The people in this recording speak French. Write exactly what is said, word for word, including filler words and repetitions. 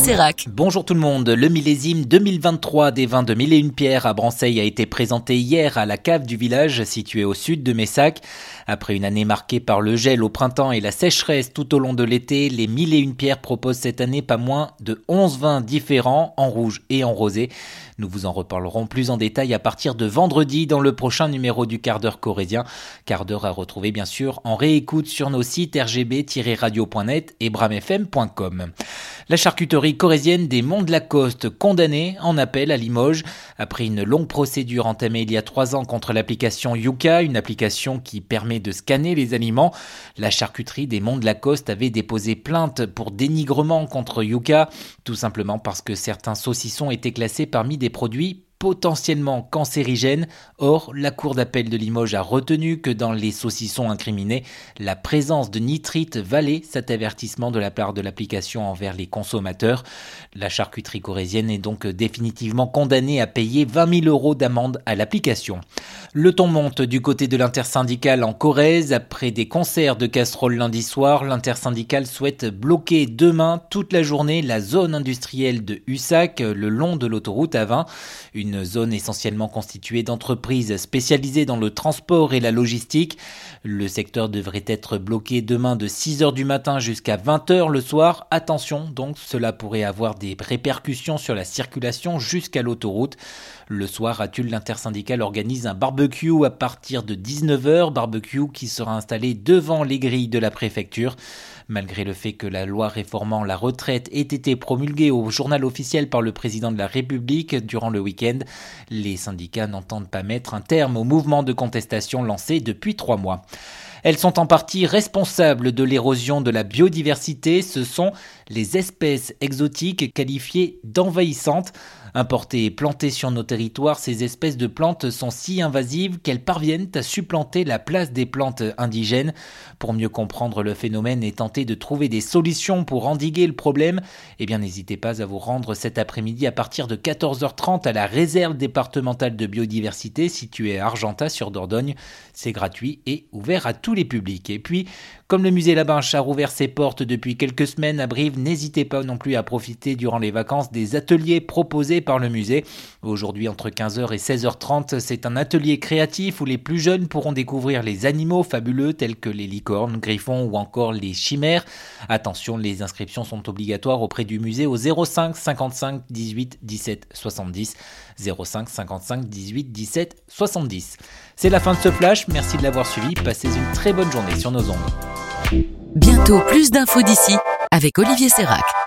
Sérac. Bonjour tout le monde, le millésime deux mille vingt-trois des vins de Mille et Une Pierres à Branceil a été présenté hier à la cave du village situé au sud de Messac. Après une année marquée par le gel au printemps et la sécheresse tout au long de l'été, les Mille et Une Pierres proposent cette année pas moins de onze vins différents en rouge et en rosé. Nous vous en reparlerons plus en détail à partir de vendredi dans le prochain numéro du quart d'heure corrézien. Quart d'heure à retrouver bien sûr en réécoute sur nos sites r g b tiret radio point net et bram f m point com. La charcuterie corrézienne des Monts de la Coste condamnée en appel à Limoges. Après une longue procédure entamée il y a trois ans contre l'application Yuka, une application qui permet de scanner les aliments, la charcuterie des Monts de la Coste avait déposé plainte pour dénigrement contre Yuka, tout simplement parce que certains saucissons étaient classés parmi des produits potentiellement cancérigènes. Or, la cour d'appel de Limoges a retenu que dans les saucissons incriminés, la présence de nitrite valait cet avertissement de la part de l'application envers les consommateurs. La charcuterie corrézienne est donc définitivement condamnée à payer vingt mille euros d'amende à l'application. Le ton monte du côté de l'intersyndicale en Corrèze. Après des concerts de casseroles lundi soir, l'intersyndicale souhaite bloquer demain toute la journée la zone industrielle de Hussac, le long de l'autoroute A vingt. Une Une zone essentiellement constituée d'entreprises spécialisées dans le transport et la logistique. Le secteur devrait être bloqué demain de six heures du matin jusqu'à vingt heures le soir. Attention, donc cela pourrait avoir des répercussions sur la circulation jusqu'à l'autoroute. Le soir, à Tulle, l'intersyndicale organise un barbecue à partir de dix-neuf heures, barbecue qui sera installé devant les grilles de la préfecture. Malgré le fait que la loi réformant la retraite ait été promulguée au journal officiel par le président de la République durant le week-end, les syndicats n'entendent pas mettre un terme au mouvement de contestation lancé depuis trois mois. Elles sont en partie responsables de l'érosion de la biodiversité. Ce sont les espèces exotiques qualifiées d'envahissantes. Importées et plantées sur nos territoires, ces espèces de plantes sont si invasives qu'elles parviennent à supplanter la place des plantes indigènes. Pour mieux comprendre le phénomène et tenter de trouver des solutions pour endiguer le problème, eh bien n'hésitez pas à vous rendre cet après-midi à partir de quatorze heures trente à la réserve départementale de biodiversité située à Argentat sur Dordogne. C'est gratuit et ouvert à tous les publics. Et puis, comme le musée Labinche a rouvert ses portes depuis quelques semaines à Brive, n'hésitez pas non plus à profiter durant les vacances des ateliers proposés par le musée. Aujourd'hui, entre quinze heures et seize heures trente, c'est un atelier créatif où les plus jeunes pourront découvrir les animaux fabuleux tels que les licornes, griffons ou encore les chimères. Attention, les inscriptions sont obligatoires auprès du musée au zéro cinq cinquante-cinq dix-huit dix-sept soixante-dix. zéro cinq cinquante-cinq dix-huit dix-sept soixante-dix. C'est la fin de ce flash, merci de l'avoir suivi, passez une très bonne journée sur nos ondes. Bientôt plus d'infos d'ici avec Olivier Sérac.